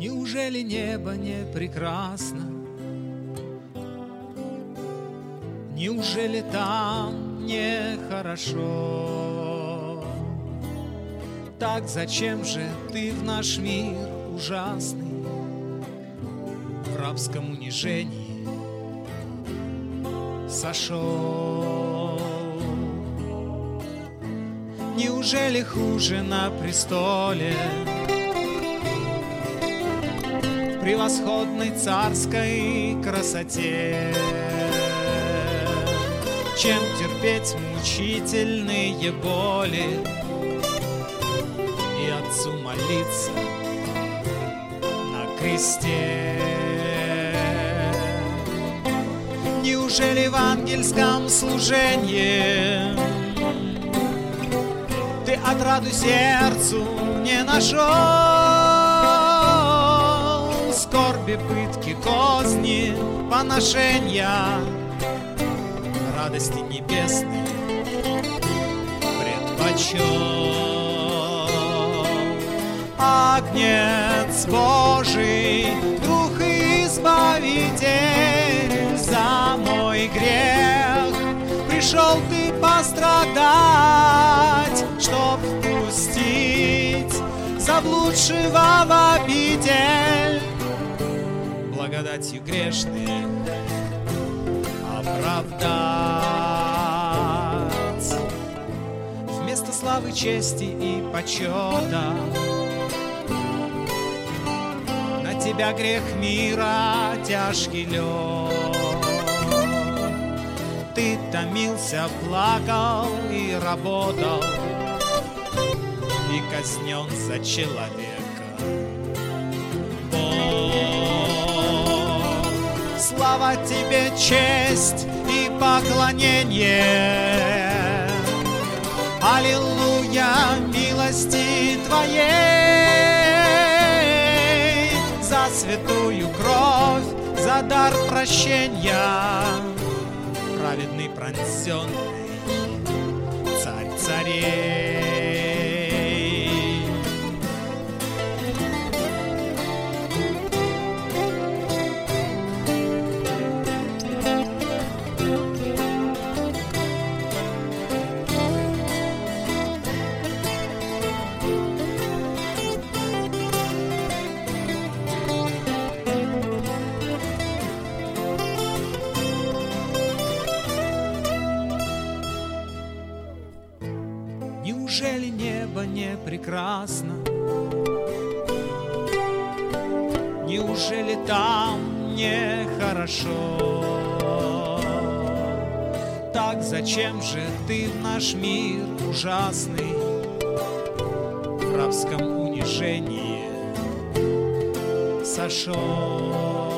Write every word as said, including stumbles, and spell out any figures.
Неужели небо не прекрасно? Неужели там не хорошо? Так зачем же ты в наш мир ужасный, в рабском унижении сошел? Неужели хуже на престоле в превосходной царской красоте, чем терпеть мучительные боли и Отцу молиться на кресте? Неужели в ангельском служении ты отраду сердцу не нашел? Скорби, пытки, козни, поношения, радости небесной предпочел. Агнец Божий, Друг и Избавитель, за мой грех пришел ты пострадать, чтоб впустить заблудшего в обитель, благодатью грешных оправдать. Вместо славы, чести и почета на тебя грех мира тяжкий лег. Ты томился, плакал и работал, и казнен за человека Бог. Слава тебе, честь и поклонение, аллилуйя, милости твоей, за святую кровь, за дар прощения, праведный пронзенный царь царей. Неужели небо не прекрасно? Неужели там не хорошо? Так зачем же ты в наш мир ужасный, в рабском унижении сошел?